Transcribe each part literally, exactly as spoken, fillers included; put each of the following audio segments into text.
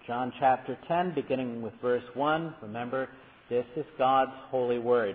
John chapter ten, beginning with verse one. Remember, this is God's holy word.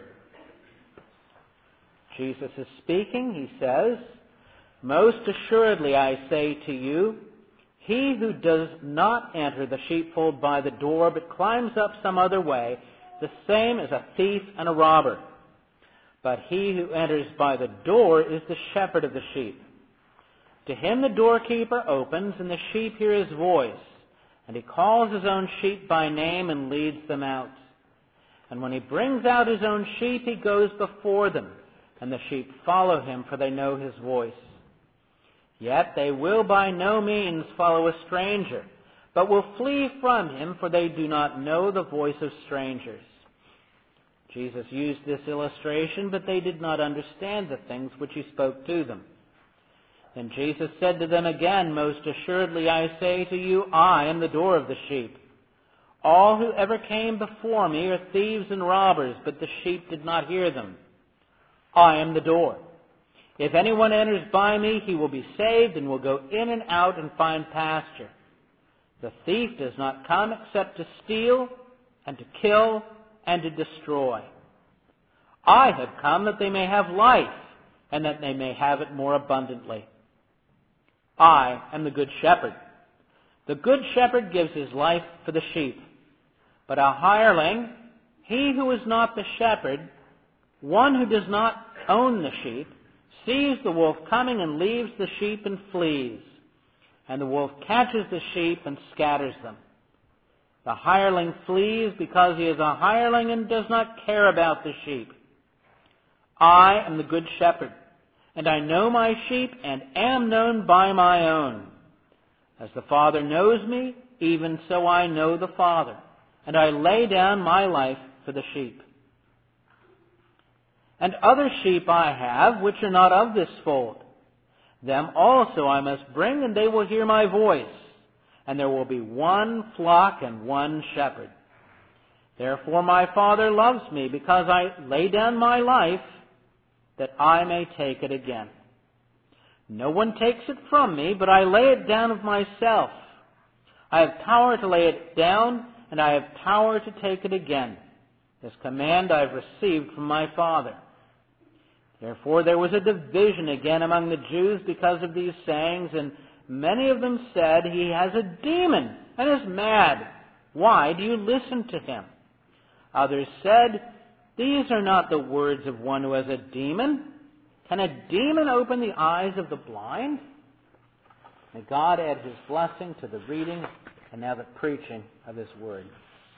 Jesus is speaking. He says, "Most assuredly I say to you, he who does not enter the sheepfold by the door, but climbs up some other way, the same is a thief and a robber. But he who enters by the door is the shepherd of the sheep. To him the doorkeeper opens, and the sheep hear his voice. And he calls his own sheep by name and leads them out. And when he brings out his own sheep, he goes before them, and the sheep follow him, for they know his voice. Yet they will by no means follow a stranger, but will flee from him, for they do not know the voice of strangers." Jesus used this illustration, but they did not understand the things which he spoke to them. Then Jesus said to them again, "Most assuredly I say to you, I am the door of the sheep. All who ever came before me are thieves and robbers, but the sheep did not hear them. I am the door. If anyone enters by me, he will be saved and will go in and out and find pasture. The thief does not come except to steal and to kill and to destroy. I have come that they may have life, and that they may have it more abundantly. I am the good shepherd. The good shepherd gives his life for the sheep. But a hireling, he who is not the shepherd, one who does not own the sheep, sees the wolf coming and leaves the sheep and flees. And the wolf catches the sheep and scatters them. The hireling flees because he is a hireling and does not care about the sheep. I am the good shepherd, and I know my sheep and am known by my own. As the Father knows me, even so I know the Father, and I lay down my life for the sheep. And other sheep I have, which are not of this fold. Them also I must bring, and they will hear my voice. And there will be one flock and one shepherd. Therefore my Father loves me, because I lay down my life, that I may take it again. No one takes it from me, but I lay it down of myself. I have power to lay it down, and I have power to take it again. This command I have received from my Father." Therefore there was a division again among the Jews because of these sayings, and many of them said, "He has a demon and is mad. Why do you listen to him?" Others said, "These are not the words of one who has a demon. Can a demon open the eyes of the blind?" May God add his blessing to the reading and now the preaching of his word.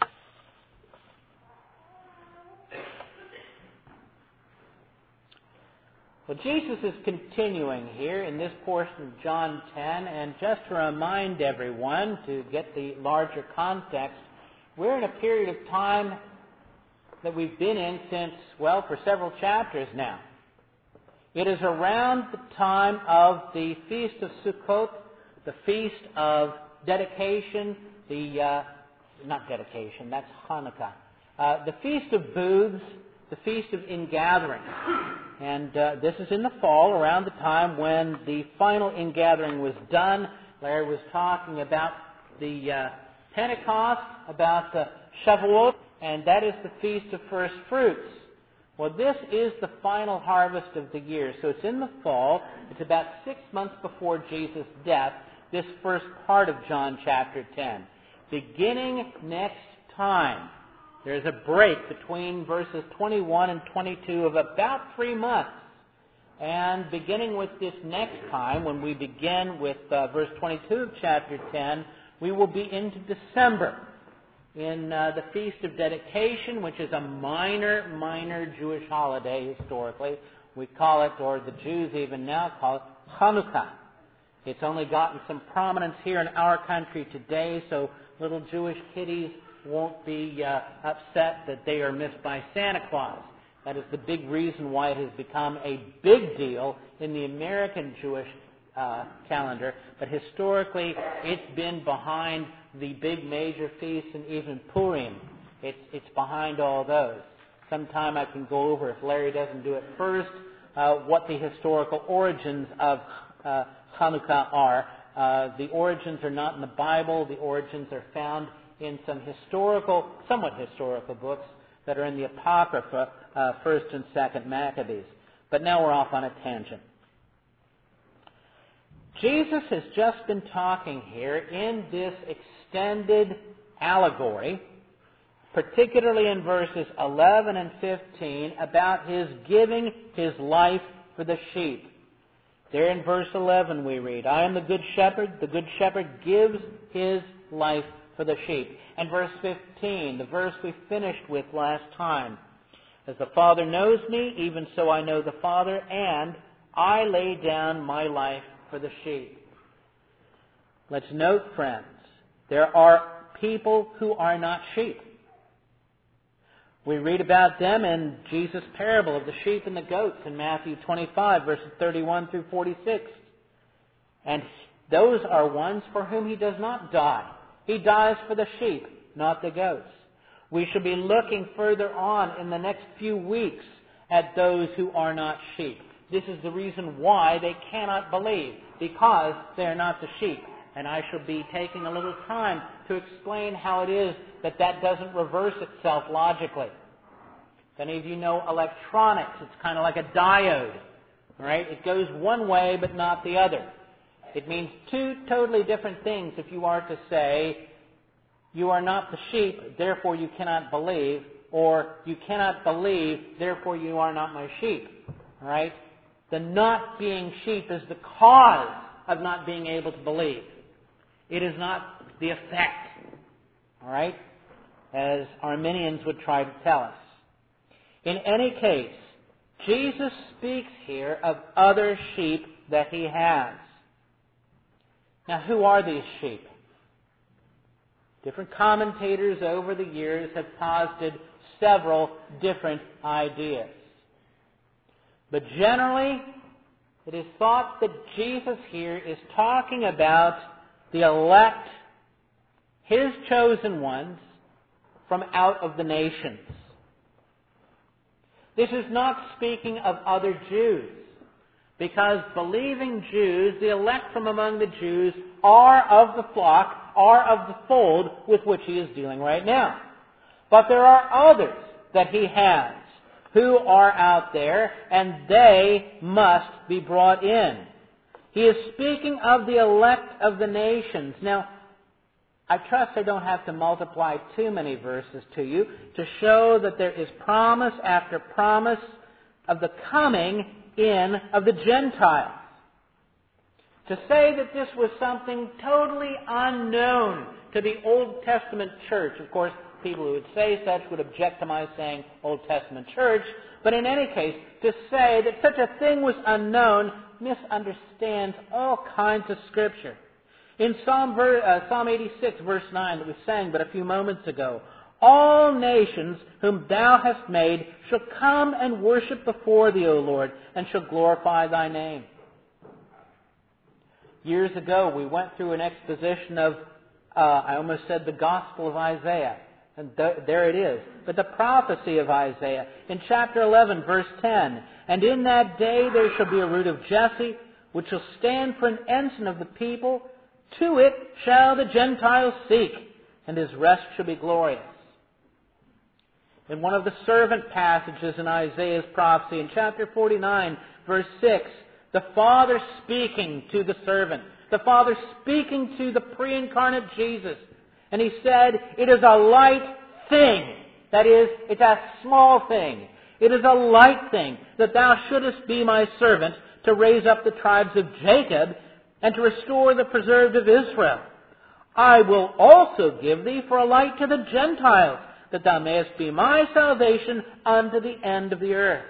Well, Jesus is continuing here in this portion of John ten, and just to remind everyone, to get the larger context, we're in a period of time that we've been in since, well, for several chapters now. It is around the time of the Feast of Sukkot, the Feast of Dedication, the, uh, not dedication, that's Hanukkah, uh, the Feast of Booths, the Feast of Ingathering. And uh, this is in the fall, around the time when the final ingathering was done. Larry was talking about the uh, Pentecost, about the Shavuot, and that is the Feast of First Fruits. Well, this is the final harvest of the year, so it's in the fall. It's about six months before Jesus' death, this first part of John chapter ten. Beginning next time, there's a break between verses twenty-one and twenty-two of about three months. And beginning with this next time, when we begin with uh, verse twenty-two of chapter ten, we will be into December, in uh, the Feast of Dedication, which is a minor, minor Jewish holiday historically. We call it, or the Jews even now call it, Hanukkah. It's only gotten some prominence here in our country today, so little Jewish kiddies won't be uh, upset that they are missed by Santa Claus. That is the big reason why it has become a big deal in the American Jewish uh, calendar. But historically, it's been behind the big major feasts and even Purim. It's, it's behind all those. Sometime I can go over, if Larry doesn't do it first, uh, what the historical origins of uh, Hanukkah are. uh, the origins are not in the Bible. The origins are found in some historical, somewhat historical books that are in the Apocrypha, uh, First and Second Maccabees. But now we're off on a tangent. Jesus has just been talking here in this extended allegory, particularly in verses eleven and fifteen, about His giving His life for the sheep. There in verse eleven we read, I am the good shepherd. The good shepherd gives his life for the sheep. And verse fifteen, the verse we finished with last time. As the Father knows me, even so I know the Father, and I lay down my life for the sheep. Let's note, friends, there are people who are not sheep. We read about them in Jesus' parable of the sheep and the goats in Matthew twenty-five, verses thirty-one through forty-six. And those are ones for whom He does not die. He dies for the sheep, not the goats. We shall be looking further on in the next few weeks at those who are not sheep. This is the reason why they cannot believe, because they are not the sheep. And I shall be taking a little time to explain how it is that that doesn't reverse itself logically. If any of you know electronics, it's kind of like a diode, right? It goes one way but not the other. It means two totally different things if you are to say, you are not the sheep, therefore you cannot believe, or you cannot believe, therefore you are not my sheep, right? The not being sheep is the cause of not being able to believe. It is not the effect, all right, as Arminians would try to tell us. In any case, Jesus speaks here of other sheep that He has. Now, who are these sheep? Different commentators over the years have posited several different ideas. But generally, it is thought that Jesus here is talking about the elect, His chosen ones, from out of the nations. This is not speaking of other Jews, because believing Jews, the elect from among the Jews, are of the flock, are of the fold with which He is dealing right now. But there are others that He has who are out there, and they must be brought in. He is speaking of the elect of the nations. Now, I trust I don't have to multiply too many verses to you to show that there is promise after promise of the coming in of the Gentiles. To say that this was something totally unknown to the Old Testament church, of course, people who would say such would object to my saying Old Testament church, but in any case, to say that such a thing was unknown misunderstands all kinds of Scripture. In Psalm, uh, Psalm eighty-six, verse nine, that we sang but a few moments ago, all nations whom Thou hast made shall come and worship before Thee, O Lord, and shall glorify Thy name. Years ago, we went through an exposition of, uh, I almost said the Gospel of Isaiah. And th- there it is. But the prophecy of Isaiah in chapter eleven, verse ten. And in that day there shall be a root of Jesse, which shall stand for an ensign of the people. To it shall the Gentiles seek, and his rest shall be glorious. In one of the servant passages in Isaiah's prophecy, in chapter forty-nine, verse six, the Father speaking to the servant, the Father speaking to the pre-incarnate Jesus, and He said, it is a light thing. That is, it's a small thing. It is a light thing that Thou shouldest be my servant to raise up the tribes of Jacob and to restore the preserved of Israel. I will also give Thee for a light to the Gentiles, that Thou mayest be my salvation unto the end of the earth.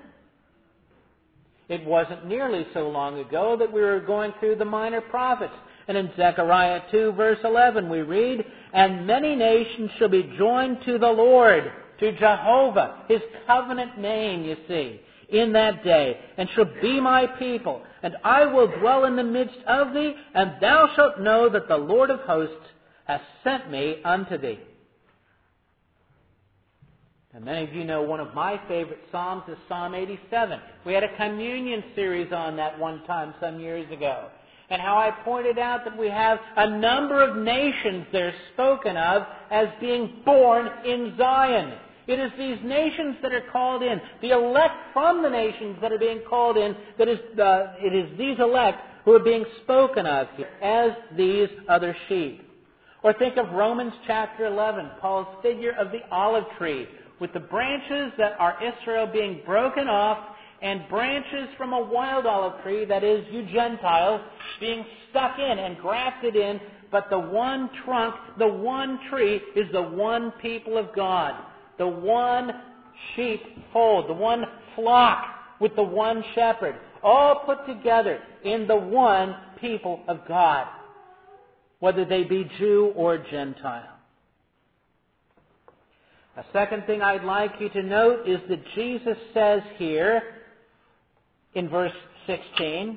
It wasn't nearly so long ago that we were going through the minor prophets. And in Zechariah two, verse eleven, we read, and many nations shall be joined to the Lord, to Jehovah, His covenant name, you see, in that day, and shall be my people. And I will dwell in the midst of thee, and thou shalt know that the Lord of hosts hath sent me unto thee. And many of you know one of my favorite Psalms is Psalm eighty-seven. We had a communion series on that one time some years ago. and how I pointed out that we have a number of nations that are spoken of as being born in Zion. It is these nations that are called in, the elect from the nations that are being called in, that is, uh, it is these elect who are being spoken of here as these other sheep. Or think of Romans chapter eleven, Paul's figure of the olive tree, with the branches that are Israel being broken off, and branches from a wild olive tree, that is, you Gentiles, being stuck in and grafted in, but the one trunk, the one tree, is the one people of God. The one sheepfold, the one flock with the one shepherd, all put together in the one people of God, whether they be Jew or Gentile. A second thing I'd like you to note is that Jesus says here in verse sixteen,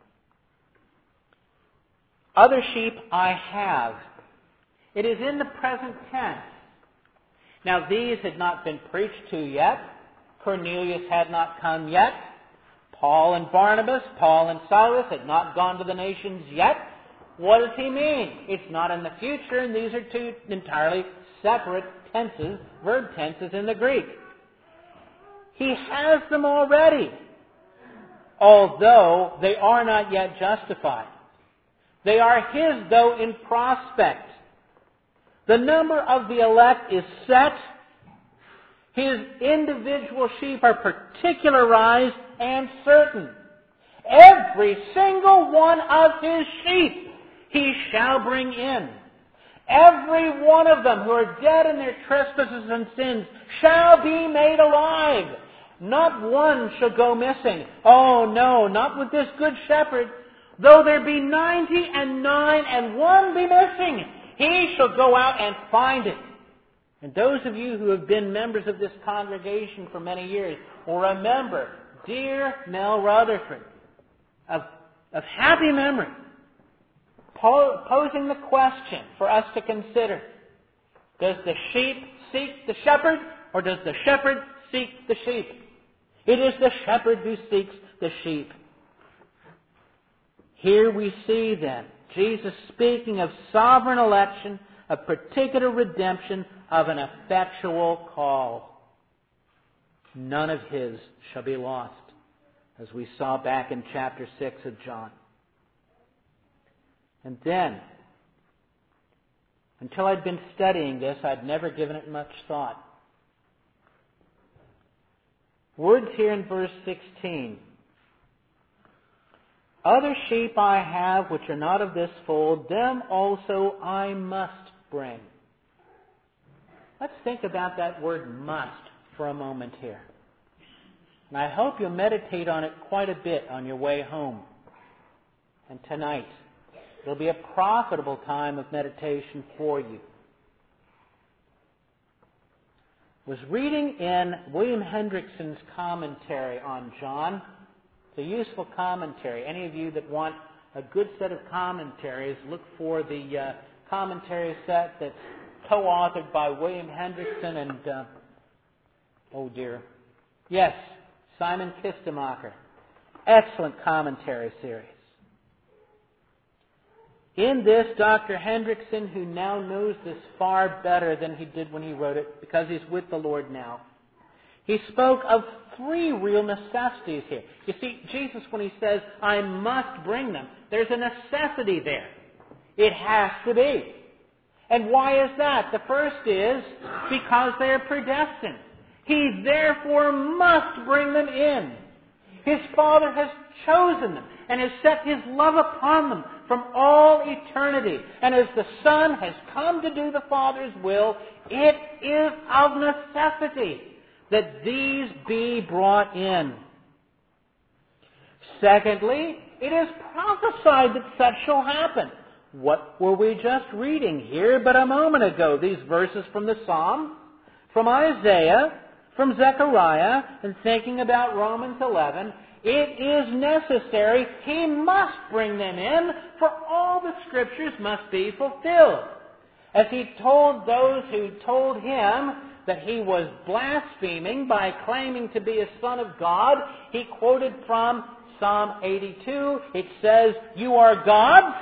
other sheep I have. It is in the present tense. Now these had not been preached to yet. Cornelius had not come yet. Paul and Barnabas, Paul and Silas had not gone to the nations yet. What does he mean? It's not in the future, and these are two entirely separate tenses, verb tenses in the Greek. He has them already, although they are not yet justified. They are his, though, in prospect. The number of the elect is set. His individual sheep are particularized and certain. Every single one of his sheep he shall bring in. Every one of them who are dead in their trespasses and sins shall be made alive. Not one shall go missing. Oh no, not with this good shepherd. Though there be ninety and nine and one be missing, he shall go out and find it. And those of you who have been members of this congregation for many years will remember dear Mel Rutherford, of, of happy memory, posing the question for us to consider. Does the sheep seek the shepherd, or does the shepherd seek the sheep? It is the shepherd who seeks the sheep. Here we see then Jesus speaking of sovereign election, of particular redemption, of an effectual call. None of his shall be lost, as we saw back in chapter six of John. And then, until I'd been studying this, I'd never given it much thought. Words here in verse sixteen. Other sheep I have which are not of this fold, them also I must bring. Let's think about that word must for a moment here. And I hope you'll meditate on it quite a bit on your way home. And tonight, it'll be a profitable time of meditation for you. I was reading in William Hendrickson's commentary on John. It's a useful commentary. Any of you that want a good set of commentaries, look for the uh, commentary set that's co-authored by William Hendrickson and, uh, oh dear, yes, Simon Kistemacher. Excellent commentary series. In this, Doctor Hendrickson, who now knows this far better than he did when he wrote it, because he's with the Lord now, he spoke of three real necessities here. You see, Jesus, when he says, I must bring them, there's a necessity there. It has to be. And why is that? The first is because they are predestined. He therefore must bring them in. His Father has chosen them and has set His love upon them from all eternity. And as the Son has come to do the Father's will, it is of necessity that these be brought in. Secondly, it is prophesied that such shall happen. What were we just reading here but a moment ago? These verses from the Psalm, from Isaiah, from Zechariah, and thinking about Romans eleven. It is necessary. He must bring them in, for all the Scriptures must be fulfilled. As He told those who told Him that He was blaspheming by claiming to be a Son of God, He quoted from Psalm eighty-two, it says, "You are God's,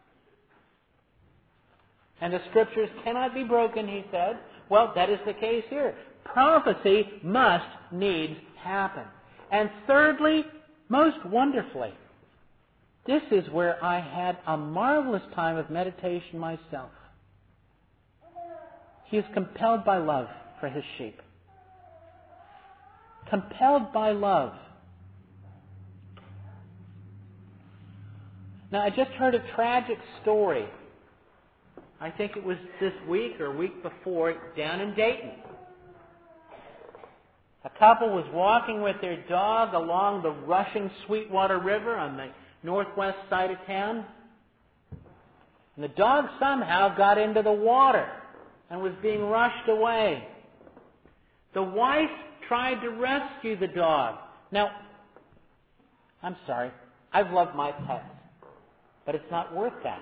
and the Scriptures cannot be broken," he said. Well, that is the case here. Prophecy must needs happen. And thirdly, most wonderfully, this is where I had a marvelous time of meditation myself. He is compelled by love for his sheep. Compelled by love. Now, I just heard a tragic story. I think it was this week or week before, down in Dayton. A couple was walking with their dog along the rushing Sweetwater River on the northwest side of town. And the dog somehow got into the water and was being rushed away. The wife tried to rescue the dog. Now, I'm sorry, I've loved my pets, but it's not worth that.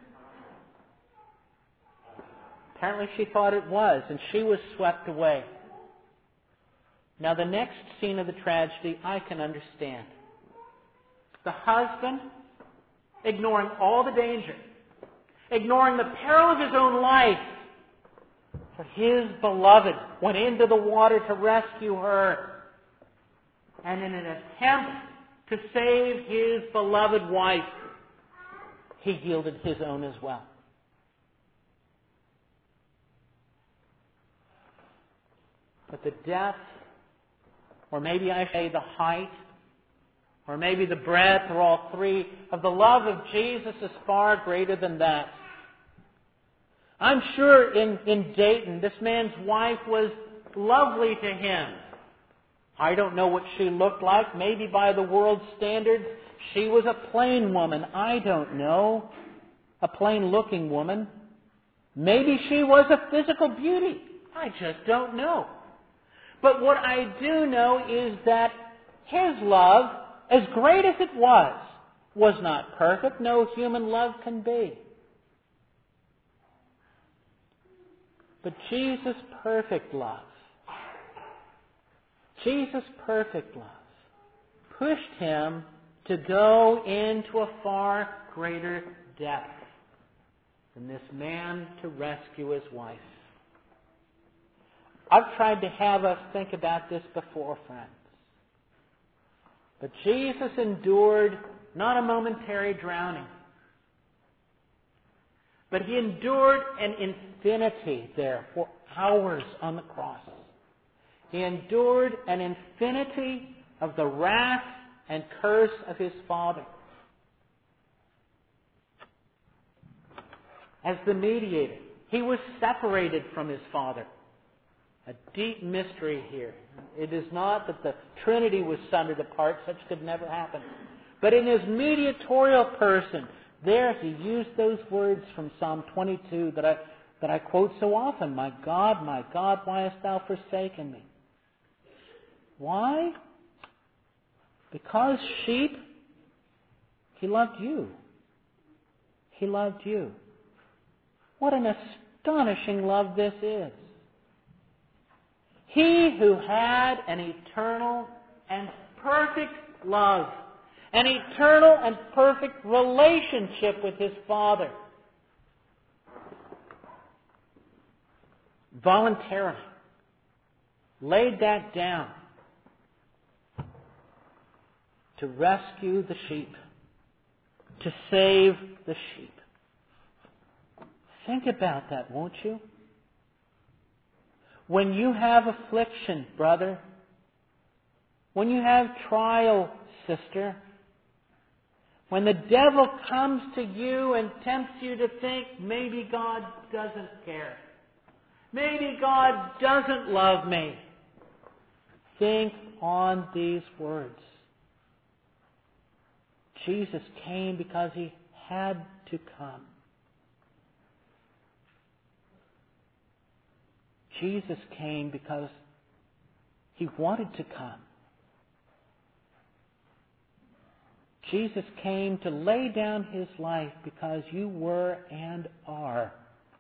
Apparently she thought it was, and she was swept away. Now the next scene of the tragedy I can understand. The husband, ignoring all the danger, ignoring the peril of his own life, for his beloved, went into the water to rescue her. And in an attempt to save his beloved wife, he yielded his own as well. But the depth, or maybe I say the height, or maybe the breadth, or all three, of the love of Jesus is far greater than that. I'm sure in, in Dayton, this man's wife was lovely to him. I don't know what she looked like. Maybe by the world's standards, she was a plain woman. I don't know. A plain-looking woman. Maybe she was a physical beauty. I just don't know. But what I do know is that his love, as great as it was, was not perfect. No human love can be. But Jesus' perfect love, Jesus' perfect love, pushed him to go into a far greater depth than this man to rescue his wife. I've tried to have us think about this before, friends. But Jesus endured not a momentary drowning, but he endured an infinity there for hours on the cross. He endured an infinity of the wrath and curse of his Father. As the mediator, he was separated from his Father. A deep mystery here. It is not that the Trinity was sundered apart. Such could never happen. But in his mediatorial person, there he used those words from Psalm twenty-two that I, that I quote so often. My God, my God, why hast thou forsaken me? Why? Because sheep, he loved you. He loved you. What an astonishing love this is. He who had an eternal and perfect love, an eternal and perfect relationship with his Father, voluntarily laid that down to rescue the sheep, to save the sheep. Think about that, won't you? When you have affliction, brother, when you have trial, sister, when the devil comes to you and tempts you to think, maybe God doesn't care, maybe God doesn't love me, think on these words. Jesus came because he had to come. Jesus came because he wanted to come. Jesus came to lay down his life because you were and are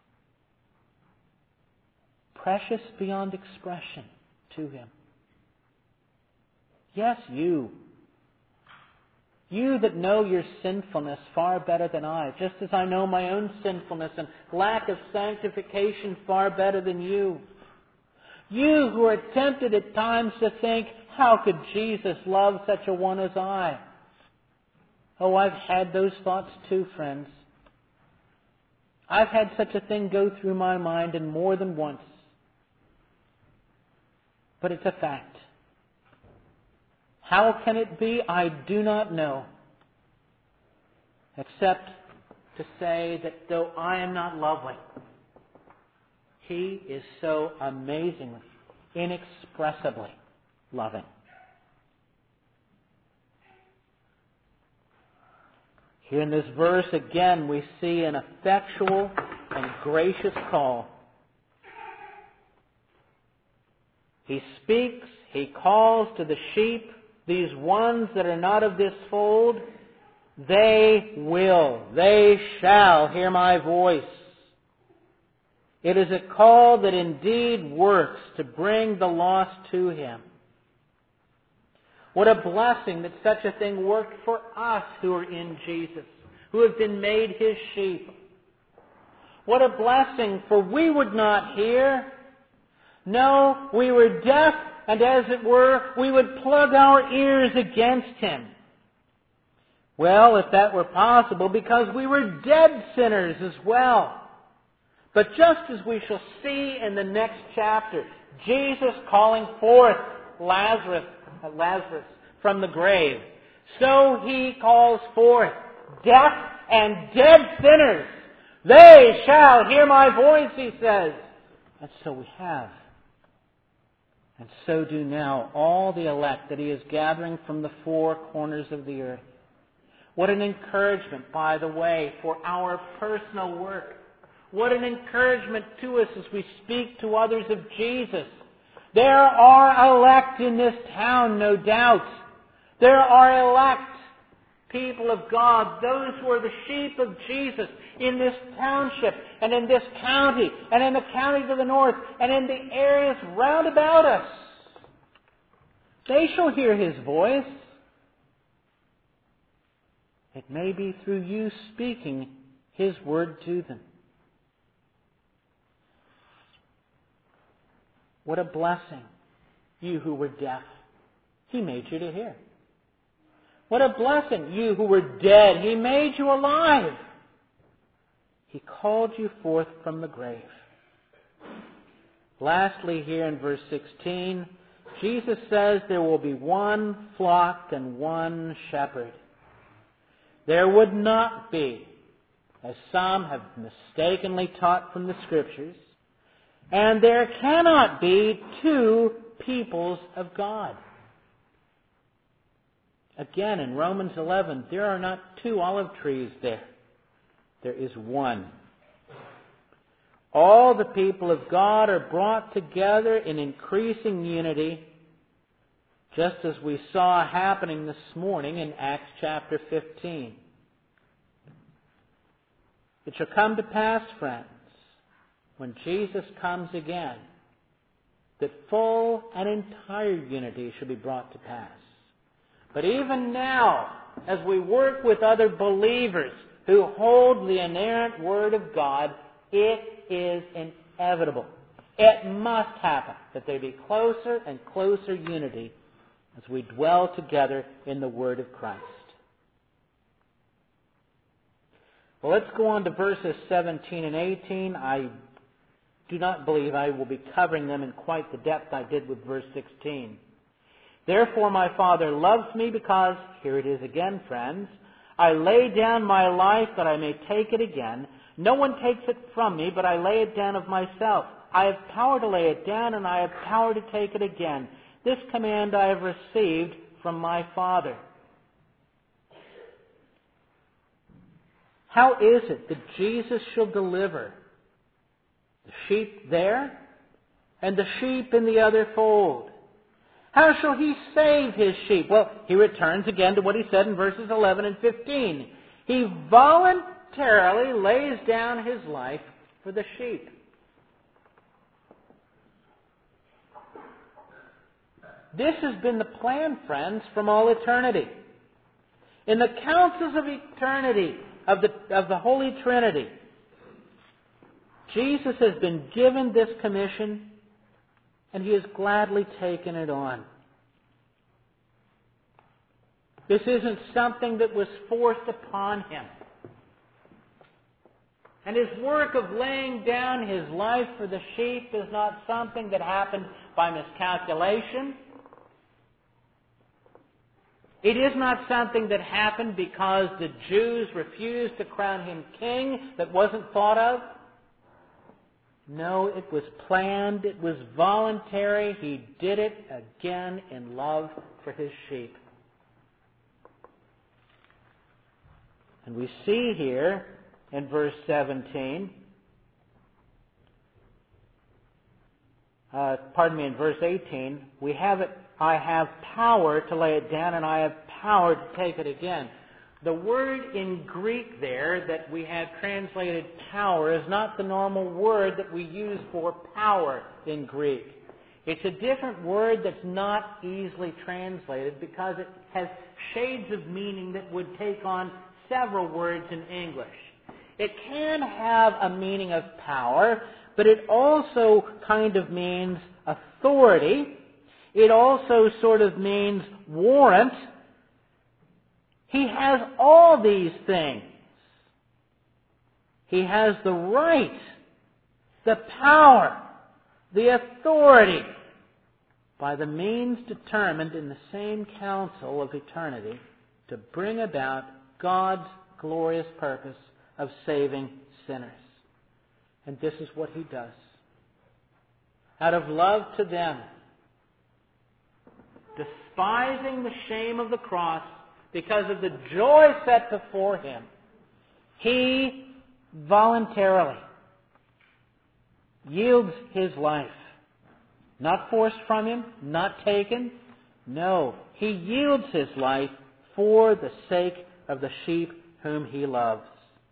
precious beyond expression to him. Yes, you. You that know your sinfulness far better than I, just as I know my own sinfulness and lack of sanctification far better than you. You who are tempted at times to think, how could Jesus love such a one as I? Oh, I've had those thoughts too, friends. I've had such a thing go through my mind, and more than once. But it's a fact. How can it be? I do not know. Except to say that though I am not lovely, He is so amazingly, inexpressibly loving. Here in this verse, again, we see an effectual and gracious call. He speaks, He calls to the sheep, these ones that are not of this fold. They will, they shall hear my voice. It is a call that indeed works to bring the lost to Him. What a blessing that such a thing worked for us who are in Jesus, who have been made His sheep. What a blessing, for we would not hear. No, we were deaf, and as it were, we would plug our ears against Him. Well, if that were possible, because we were dead sinners as well. But just as we shall see in the next chapter, Jesus calling forth Lazarus, uh, Lazarus from the grave, so He calls forth deaf and dead sinners. They shall hear my voice, He says. And so we have. And so do now all the elect that He is gathering from the four corners of the earth. What an encouragement, by the way, for our personal work. What an encouragement to us as we speak to others of Jesus. There are elect in this town, no doubt. There are elect people of God, those who are the sheep of Jesus in this township and in this county and in the county to the north and in the areas round about us. They shall hear His voice. It may be through you speaking His word to them. What a blessing, you who were deaf. He made you to hear. What a blessing, you who were dead. He made you alive. He called you forth from the grave. Lastly, here in verse sixteen, Jesus says there will be one flock and one shepherd. There would not be, as some have mistakenly taught from the Scriptures, and there cannot be two peoples of God. Again, in Romans eleven, there are not two olive trees there. There is one. All the people of God are brought together in increasing unity, just as we saw happening this morning in Acts chapter fifteen. It shall come to pass, friends, when Jesus comes again, that full and entire unity shall be brought to pass. But even now, as we work with other believers who hold the inerrant Word of God, it is inevitable. It must happen that there be closer and closer unity as we dwell together in the Word of Christ. Well, let's go on to verses seventeen and eighteen. I do not believe I will be covering them in quite the depth I did with verse sixteen. Therefore my Father loves me because, here it is again, friends, I lay down my life that I may take it again. No one takes it from me, but I lay it down of myself. I have power to lay it down, and I have power to take it again. This command I have received from my Father. How is it that Jesus shall deliver the sheep there and the sheep in the other fold? How shall He save His sheep? Well, He returns again to what He said in verses eleven and fifteen. He voluntarily lays down His life for the sheep. This has been the plan, friends, from all eternity. In the councils of eternity, of the, of the Holy Trinity, Jesus has been given this commission, and He has gladly taken it on. This isn't something that was forced upon Him. And His work of laying down His life for the sheep is not something that happened by miscalculation. It is not something that happened because the Jews refused to crown Him king that wasn't thought of. No, it was planned, it was voluntary. He did it again in love for His sheep. And we see here in verse seventeen, uh, pardon me, in verse eighteen, we have it, I have power to lay it down and I have power to take it again. The word in Greek there that we have translated power is not the normal word that we use for power in Greek. It's a different word that's not easily translated because it has shades of meaning that would take on several words in English. It can have a meaning of power, but it also kind of means authority. It also sort of means warrant. He has all these things. He has the right, the power, the authority, by the means determined in the same counsel of eternity, to bring about God's glorious purpose of saving sinners. And this is what He does. Out of love to them, despising the shame of the cross, because of the joy set before Him, He voluntarily yields His life. Not forced from Him, not taken. No, He yields His life for the sake of the sheep whom He loves.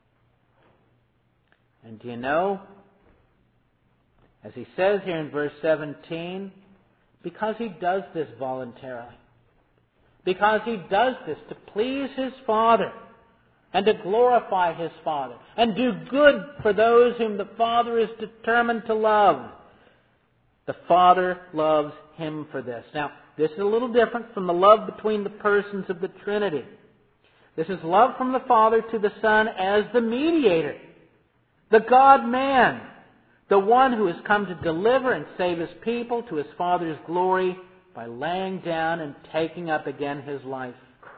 And do you know, as He says here in verse seventeen, because He does this voluntarily, because He does this to please His Father and to glorify His Father and do good for those whom the Father is determined to love. The Father loves Him for this. Now, this is a little different from the love between the persons of the Trinity. This is love from the Father to the Son as the mediator, the God-man, the one who has come to deliver and save His people to His Father's glory by laying down and taking up again His life.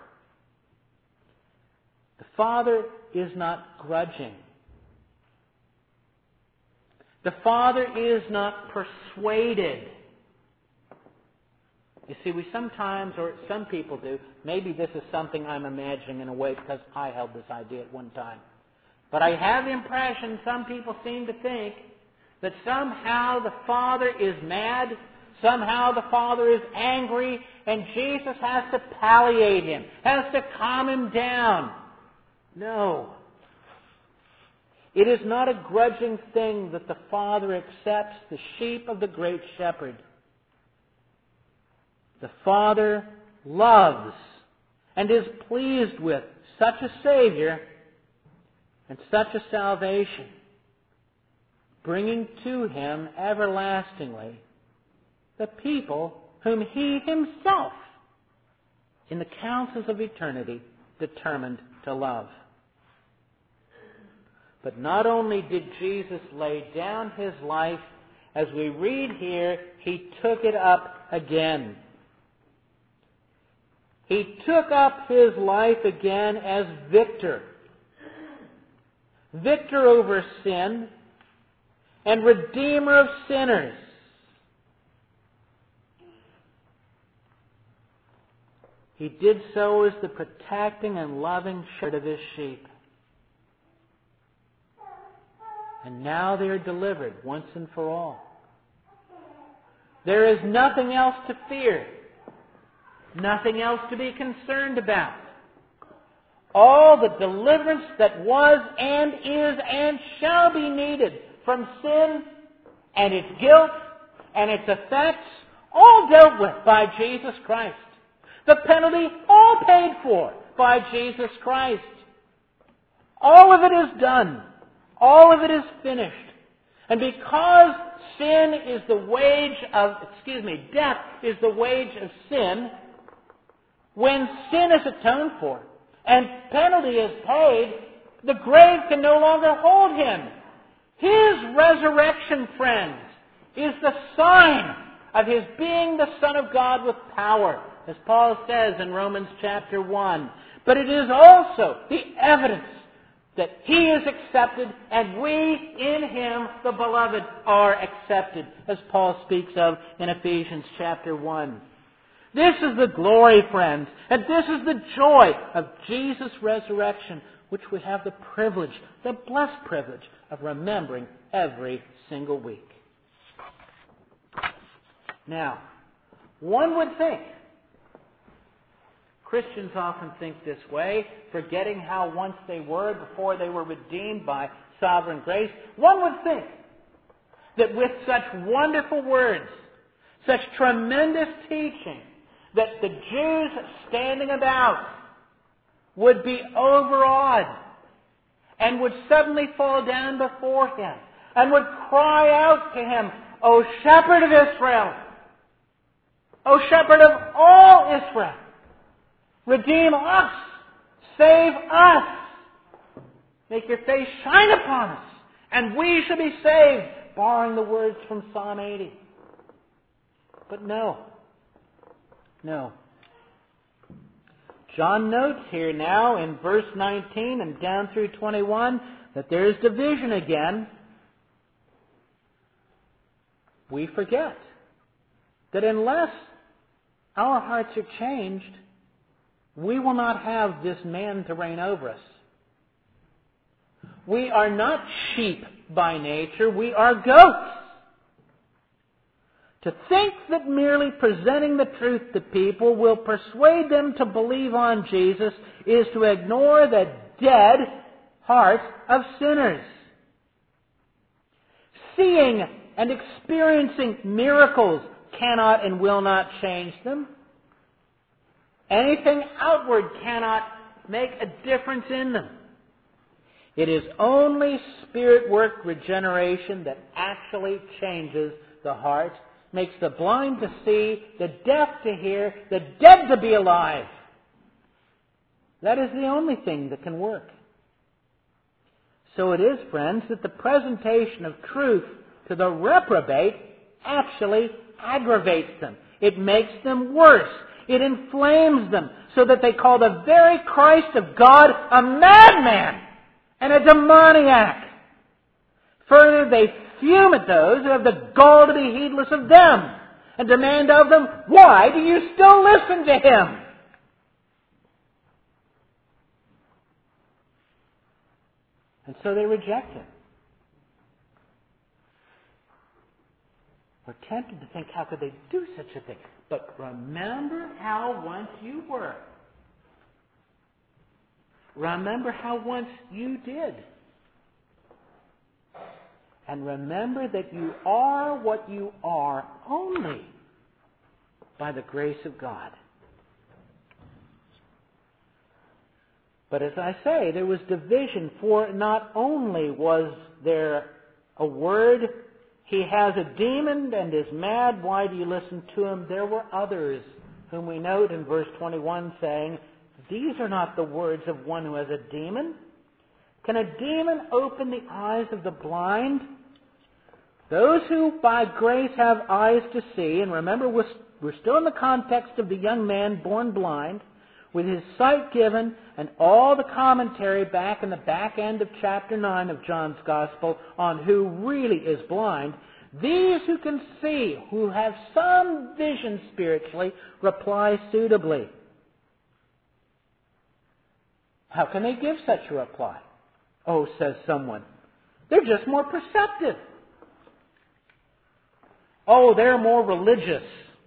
The Father is not grudging. The Father is not persuaded. You see, we sometimes, or some people do, maybe this is something I'm imagining in a way because I held this idea at one time. But I have the impression some people seem to think that somehow the Father is mad, somehow the Father is angry, and Jesus has to palliate Him, has to calm Him down. No. It is not a grudging thing that the Father accepts the sheep of the great shepherd. The Father loves and is pleased with such a Savior and such a salvation, bringing to Him everlastingly the people whom He Himself, in the counsels of eternity, determined to love. But not only did Jesus lay down His life, as we read here, He took it up again. He took up His life again as victor. Victor over sin and Redeemer of sinners. He did so as the protecting and loving shepherd of His sheep. And now they are delivered once and for all. There is nothing else to fear. Nothing else to be concerned about. All the deliverance that was and is and shall be needed from sin and its guilt and its effects, all dealt with by Jesus Christ. The penalty all paid for. by Jesus Christ. All of it is done. All of it is finished. And because sin is the wage of, excuse me, death is the wage of sin, when sin is atoned for and penalty is paid, the grave can no longer hold him. His resurrection, friends, is the sign of his being the Son of God with power, as Paul says in Romans chapter one. But it is also the evidence that he is accepted and we in him, the beloved, are accepted, as Paul speaks of in Ephesians chapter one. This is the glory, friends, and this is the joy of Jesus' resurrection, which we have the privilege, the blessed privilege, of remembering every single week. Now, one would think, Christians often think this way, forgetting how once they were before they were redeemed by sovereign grace, one would think that with such wonderful words, such tremendous teaching, that the Jews standing about would be overawed and would suddenly fall down before him and would cry out to him, O Shepherd of Israel! O Shepherd of all Israel! Redeem us! Save us! Make your face shine upon us, and we shall be saved, borrowing the words from Psalm eighty. But no. No. John notes here now in verse nineteen and down through twenty-one that there is division again. We forget that unless our hearts are changed, we will not have this man to reign over us. We are not sheep by nature, we are goats. To think that merely presenting the truth to people will persuade them to believe on Jesus is to ignore the dead hearts of sinners. Seeing and experiencing miracles cannot and will not change them. Anything outward cannot make a difference in them. It is only Spirit work regeneration that actually changes the heart, makes the blind to see, the deaf to hear, the dead to be alive. That is the only thing that can work. So it is, friends, that the presentation of truth to the reprobate actually aggravates them. It makes them worse. It inflames them so that they call the very Christ of God a madman and a demoniac. Further, they fume at those who have the gall to be heedless of them and demand of them, why do you still listen to him? And so they reject him. We're tempted to think, how could they do such a thing? But remember how once you were. Remember how once you did. And remember that you are what you are only by the grace of God. But as I say, there was division, for not only was there a word, he has a demon and is mad, why do you listen to him? There were others whom we note in verse twenty-one saying, these are not the words of one who has a demon. Can a demon open the eyes of the blind? Those who by grace have eyes to see, and remember we're, we're still in the context of the young man born blind, with his sight given and all the commentary back in the back end of chapter nine of John's Gospel on who really is blind, these who can see, who have some vision spiritually, reply suitably. How can they give such a reply? Oh, says someone, they're just more perceptive. Oh, they're more religious.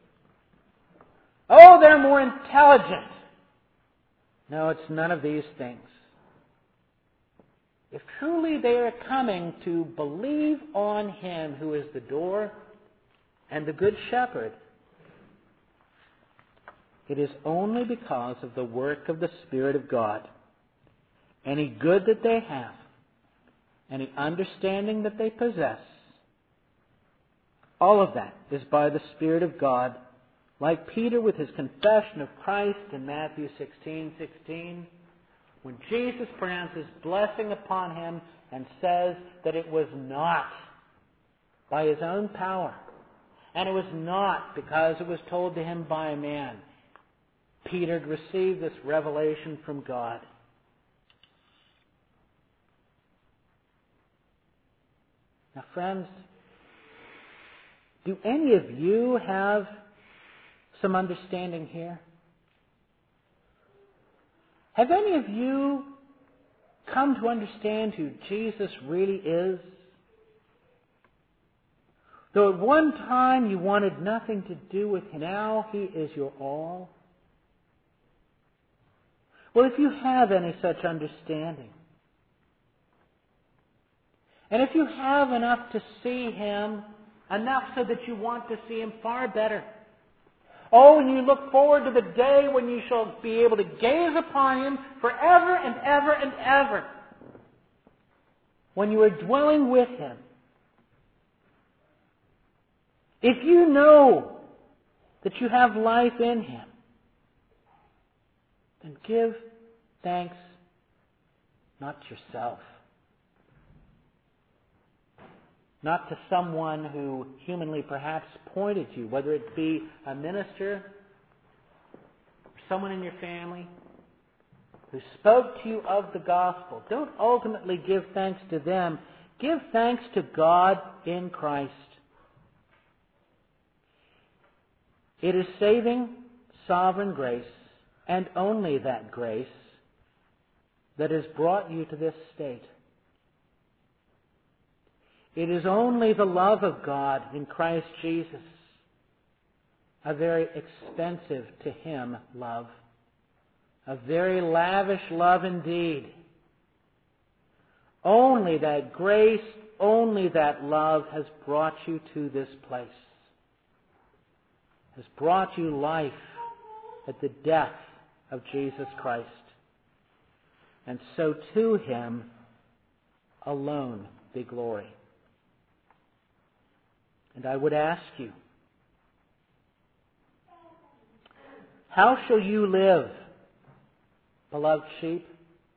Oh, they're more intelligent. No, it's none of these things. If truly they are coming to believe on him who is the door and the good shepherd, it is only because of the work of the Spirit of God. Any good that they have, any understanding that they possess, all of that is by the Spirit of God, like Peter with his confession of Christ in Matthew sixteen sixteen, when Jesus pronounces blessing upon him and says that it was not by his own power, and it was not because it was told to him by a man. Peter had received this revelation from God. Now, friends, do any of you have some understanding here? Have any of you come to understand who Jesus really is? Though at one time you wanted nothing to do with him, now he is your all. Well, if you have any such understanding, and if you have enough to see him, enough so that you want to see him far better, oh, and you look forward to the day when you shall be able to gaze upon him forever and ever and ever, when you are dwelling with him. If you know that you have life in him, then give thanks not to yourself, not to someone who humanly perhaps pointed you, whether it be a minister or someone in your family who spoke to you of the gospel. Don't ultimately give thanks to them. Give thanks to God in Christ. It is saving, sovereign grace, and only that grace, that has brought you to this state. It is only the love of God in Christ Jesus, a very expensive to him love, a very lavish love indeed. Only that grace, only that love has brought you to this place, has brought you life at the death of Jesus Christ. And so to him alone be glory. And I would ask you, how shall you live, beloved sheep?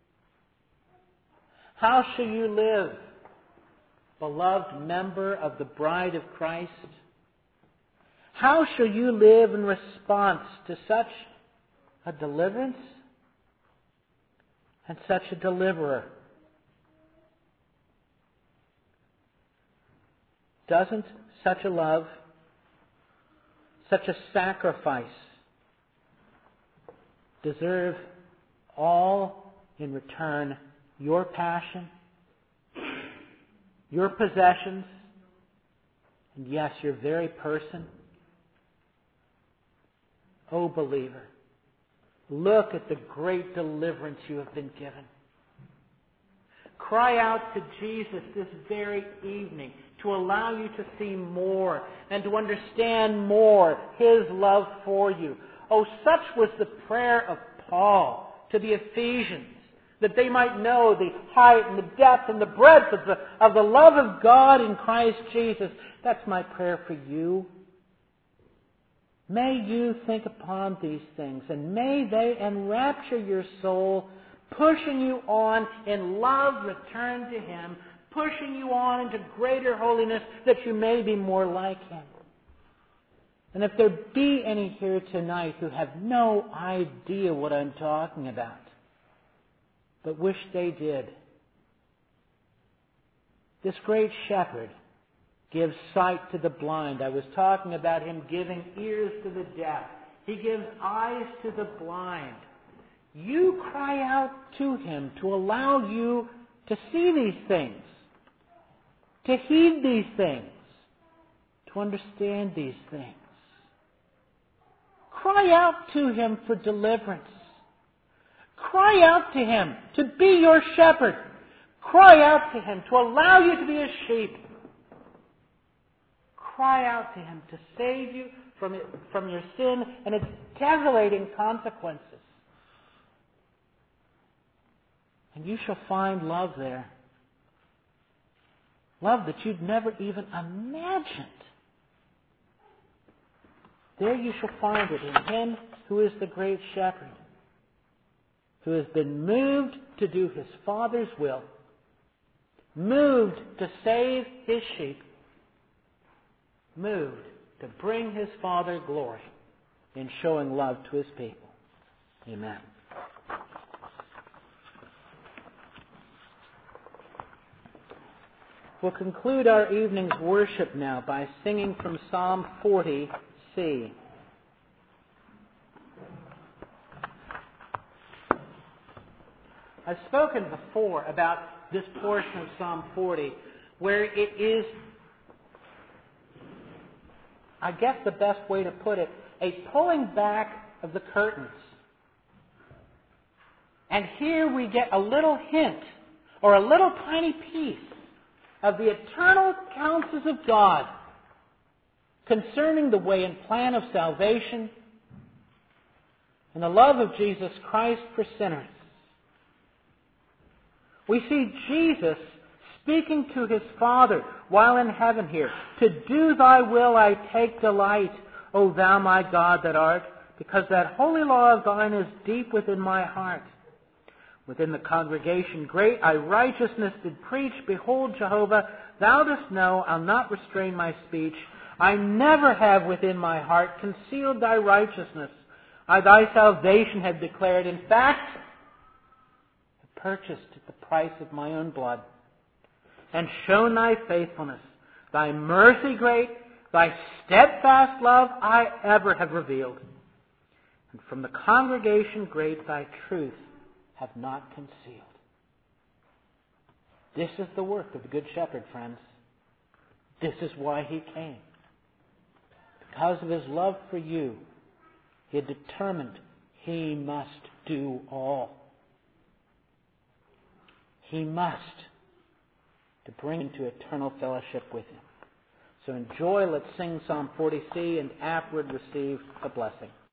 How shall you live, beloved member of the bride of Christ? How shall you live in response to such a deliverance and such a deliverer? Doesn't such a love, such a sacrifice, deserve all in return your passion, your possessions, and yes, your very person? Oh, believer, look at the great deliverance you have been given. Cry out to Jesus this very evening to allow you to see more and to understand more his love for you. Oh, such was the prayer of Paul to the Ephesians, that they might know the height and the depth and the breadth of the, of the love of God in Christ Jesus. That's my prayer for you. May you think upon these things, and may they enrapture your soul, pushing you on in love, return to him, pushing you on into greater holiness that you may be more like him. And if there be any here tonight who have no idea what I'm talking about, but wish they did, this great shepherd gives sight to the blind. I was talking about him giving ears to the deaf. He gives eyes to the blind. You cry out to him to allow you to see these things, to heed these things, to understand these things. Cry out to him for deliverance. Cry out to him to be your shepherd. Cry out to him to allow you to be his sheep. cry out to Him to save you from it, from your sin and its desolating consequences. And you shall find love there. Love that you'd never even imagined. There you shall find it in Him who is the great shepherd, who has been moved to do His Father's will, moved to save His sheep, moved to bring His Father glory in showing love to His people. Amen. We'll conclude our evening's worship now by singing from Psalm forty C. I've spoken before about this portion of Psalm forty, where it is, I guess the best way to put it, a pulling back of the curtains. And here we get a little hint, or a little tiny piece, of the eternal counsels of God concerning the way and plan of salvation and the love of Jesus Christ for sinners. We see Jesus speaking to His Father while in heaven here. To do Thy will I take delight, O Thou my God that art, because that holy law of Thine is deep within my heart. Within the congregation great I righteousness did preach. Behold, Jehovah, Thou dost know, I'll not restrain my speech. I never have within my heart concealed Thy righteousness. I Thy salvation have declared. In fact, have purchased at the price of my own blood, and shown Thy faithfulness, Thy mercy great, Thy steadfast love I ever have revealed. And from the congregation great Thy truth have not concealed. This is the work of the Good Shepherd, friends. This is why He came. Because of His love for you, He had determined He must do all. He must, to bring into eternal fellowship with Him. So enjoy, let's sing Psalm forty C, and afterward receive a blessing.